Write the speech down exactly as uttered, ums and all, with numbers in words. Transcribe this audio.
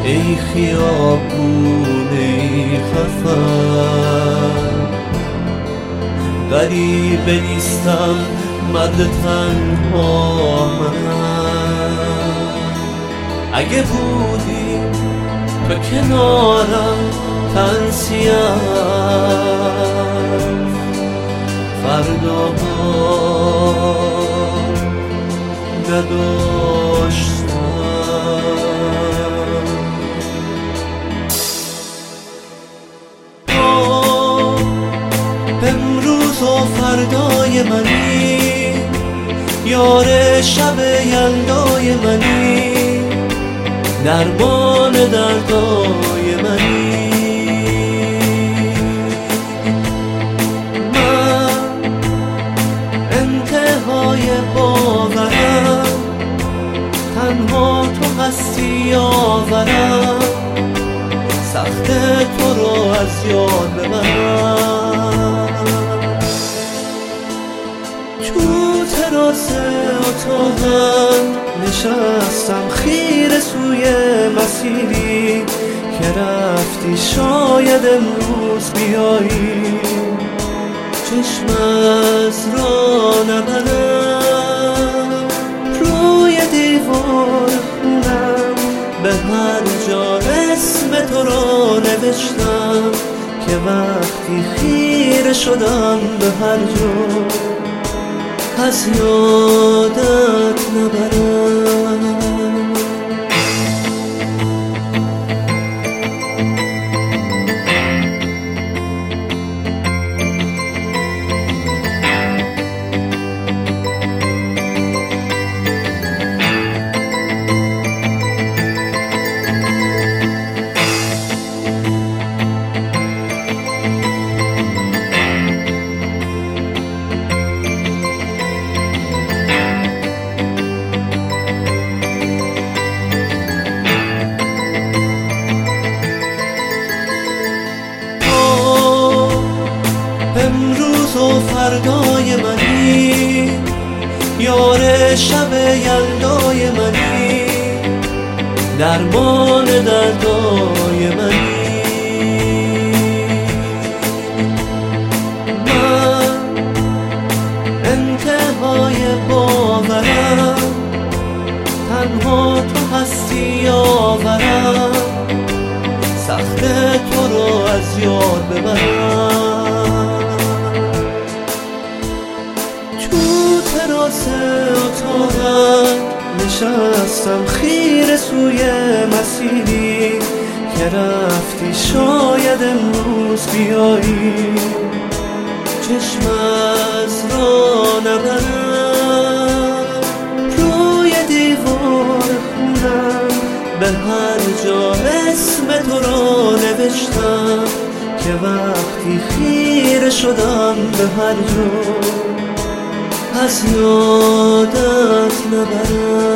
ای خیابون ای خفر، غریبه نیستم مرد تنها من. اگه بودی به کنارم تنسیم فرداها نداشتم. امروز و فردای منی، یار شب یلدای منی، درمان دردای منی. من انتهای باورم، تنها تو هستی آورم، سخت تو رو از یاد ببرم. تو تراس اتاقم نشستم خیره سوی مسیری که رفتی شاید امروز بیایی. چشم از را نبرم، روی دیوار خونم به هر جا اسم تو را نوشتم که وقتی خیره شدم به هر جا از یادت نبرم. امروز و فردای منی، یار شب یلدای منی، درمان دردای منی. من انتهای باورم، تنها تو هستی آورم، سخت تو رو از یاد ببرم. تراس اتاقم نشستم خیره سوی مسیری که رفتی شاید امروز بیایی. چشم از را نبرم، روی دیوار خونم به هر جا اسم تو را نوشتم که وقتی خیره شدم به هر جا از یادت نبرم.